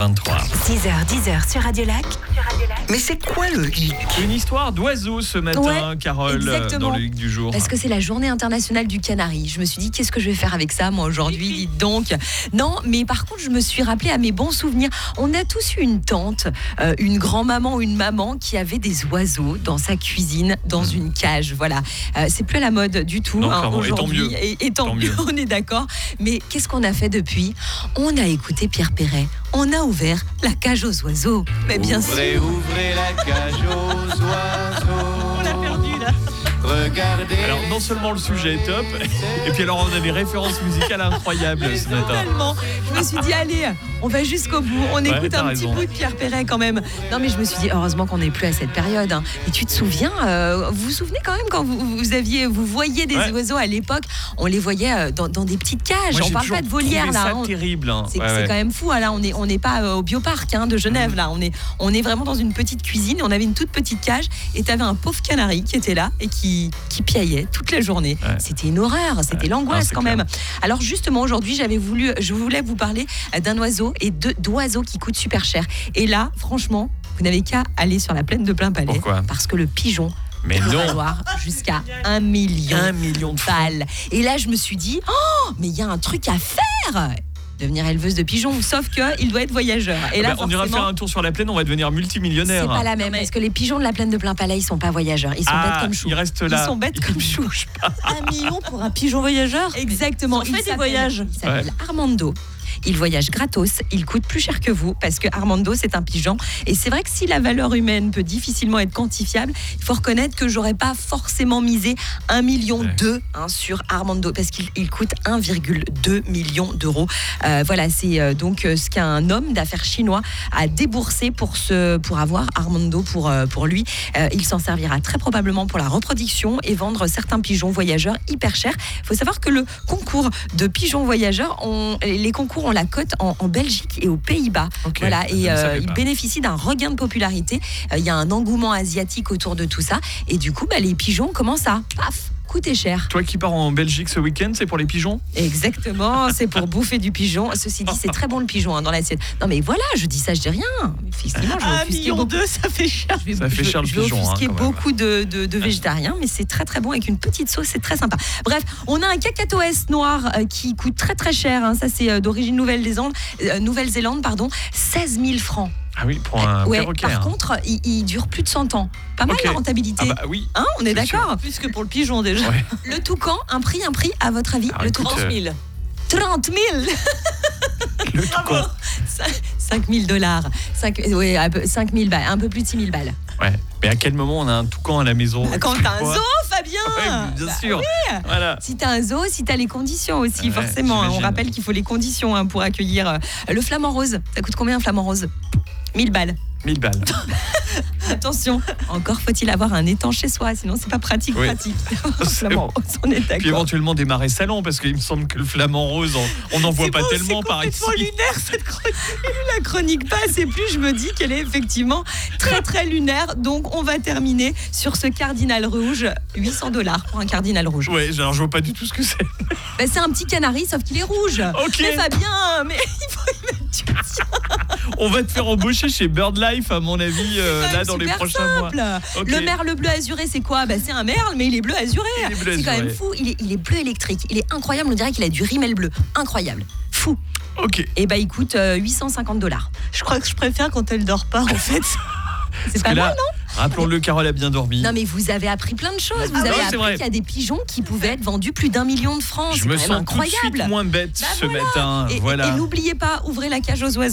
23. 6h, 10h sur Radio Lac. Mais c'est quoi le hic? Une histoire d'oiseau ce matin, Ouais, Carole, exactement. dans le hic du jour. Parce que c'est la journée internationale du canari. Je me suis dit, qu'est-ce que je vais faire avec ça, moi, aujourd'hui, dites donc. Non, mais par contre, je me suis rappelé à mes bons souvenirs. On a tous eu une tante, une grand-maman ou une maman qui avait des oiseaux dans sa cuisine, dans une cage. Voilà. C'est plus à la mode du tout Non, clairement, aujourd'hui. Et tant mieux, on est d'accord. Mais qu'est-ce qu'on a fait depuis? On a écouté Pierre Perret. On a ouvert la cage aux oiseaux. Mais bien Ouvrez, sûr. ouvrez la cage aux oiseaux. On l'a perdu, là. Regardez. Alors non seulement le sujet est top, et puis alors on a des références musicales incroyables ce matin. Totalement. Je me suis dit, allez, on va jusqu'au bout. On écoute t'as un petit raison. bout de Pierre Perret quand même. Non, mais je me suis dit, heureusement qu'on n'est plus à cette période. Hein. Et tu te souviens, vous vous souvenez quand même quand vous voyiez des oiseaux à l'époque, on les voyait dans des petites cages. Moi, On j'ai parle pas toujours de volières trouvé là. ça Hein. terrible. Hein. C'est quand même fou. Hein, là, on n'est pas au bioparc de Genève. Là, on est vraiment dans une petite cuisine. Et on avait une toute petite cage et tu avais un pauvre canari qui était là et qui piaillait toute la journée. Ouais. C'était une horreur. C'était l'angoisse c'est quand clair. même. Alors justement aujourd'hui, je voulais vous parler d'un oiseau et d'oiseaux qui coûtent super cher. Et là, franchement, vous n'avez qu'à aller sur la plaine de Plainpalais. Pourquoi ? Parce que le pigeon Mais peut non. valoir jusqu'à 1 million. 1 million de balles. Et là, je me suis dit, mais il y a un truc à faire. Devenir éleveuse de pigeons, sauf qu'il doit être voyageur. Et là, on ira faire un tour sur la plaine, on va devenir multimillionnaire. c'est pas la même, parce que les pigeons de la plaine de Plainpalais, ils sont pas voyageurs, ils sont bêtes comme chou. Ils restent là. Ils sont bêtes comme chou. 1 million pour un pigeon voyageur? Exactement. Ils ont fait des voyages. Il s'appelle Armando. Il voyage gratos, il coûte plus cher que vous parce que Armando c'est un pigeon et c'est vrai que si la valeur humaine peut difficilement être quantifiable, il faut reconnaître que j'aurais pas forcément misé 1,2 million sur Armando parce qu'il coûte 1,2 million d'euros. Voilà, c'est donc ce qu'un homme d'affaires chinois a déboursé pour avoir Armando pour lui. Il s'en servira très probablement pour la reproduction et vendre certains pigeons voyageurs hyper chers. Il faut savoir que le concours de pigeons voyageurs, les concours ont la cote en Belgique et aux Pays-Bas. Okay, voilà, et il pas. bénéficie d'un regain de popularité. Il y a un engouement asiatique autour de tout ça. Et du coup, les pigeons commencent à coûter cher. Toi qui pars en Belgique ce week-end, c'est pour les pigeons ? Exactement, c'est pour bouffer du pigeon. Ceci dit, c'est très bon le pigeon dans l'assiette. Non mais voilà, je dis ça, je dis rien. Effectivement, je vais 1,2 offusquer million, beaucoup. ça fait cher. Ça fait cher le Je vais pigeon. offusquer Quand même. beaucoup de végétariens, mais c'est très très bon avec une petite sauce, c'est très sympa. Bref, on a un cacatoès noir qui coûte très très cher. Ça c'est d'origine Nouvelle-Zélande, 16 000 francs. Ah oui, pour un perroquet. Par contre, il dure plus de 100 ans. Pas mal la rentabilité. Ah bah oui. Hein, on est C'est sûr. d'accord. Plus que pour le pigeon déjà. Ouais. Le toucan, un prix, à votre avis, Ah, le écoute, toucan 30 000. 30 000. Le toucan. 5 000 $. 5 000 balles, un peu plus de 6 000 balles. Ouais. Mais à quel moment on a un toucan à la maison ? Quand t'as un Quoi zoo, Fabien. Ouais, bien sûr. Voilà. Si t'as un zoo, si t'as les conditions aussi, Ouais, forcément. On j'imagine. rappelle qu'il faut les conditions pour accueillir le flamant rose. Ça coûte combien un flamant rose ? 1000 balles. 1000 balles. Attention, encore faut-il avoir un étang chez soi, sinon c'est pas pratique. Oui. Flamant rose, on est Puis d'accord. éventuellement des marais salants, parce qu'il me semble que le flamant rose, on n'en voit pas tellement par ici. C'est lunaire cette chronique. La chronique passe et plus je me dis qu'elle est effectivement très très lunaire. Donc on va terminer sur ce cardinal rouge, 800 $ pour un cardinal rouge. Ouais, alors je vois pas du tout ce que c'est. C'est un petit canari sauf qu'il est rouge. Ok. Mais Fabien, mais il faut y mettre du On va te faire embaucher chez BirdLife, à mon avis, là dans les prochains mois. Ok. Le merle bleu azuré, c'est quoi ? C'est un merle, mais il est bleu azuré. Il est bleu C'est quand azuré. même fou. Il est bleu électrique. Il est incroyable. On dirait qu'il a du rimel bleu. Incroyable. Fou. Ok. Et écoute, 850 $. Je crois que je préfère quand elle dort pas en fait. C'est pas Que là, mal, non ? rappelons-le, Carole a bien dormi. Non mais vous avez appris plein de choses. Vous Ah avez ouais, c'est appris vrai. qu'il y a des pigeons qui pouvaient être vendus plus d'1 million de francs. Je C'est me quand même sens tout de incroyable. suite moins bête Bah ce matin. Et Voilà. n'oubliez pas, ouvrez la cage aux oiseaux.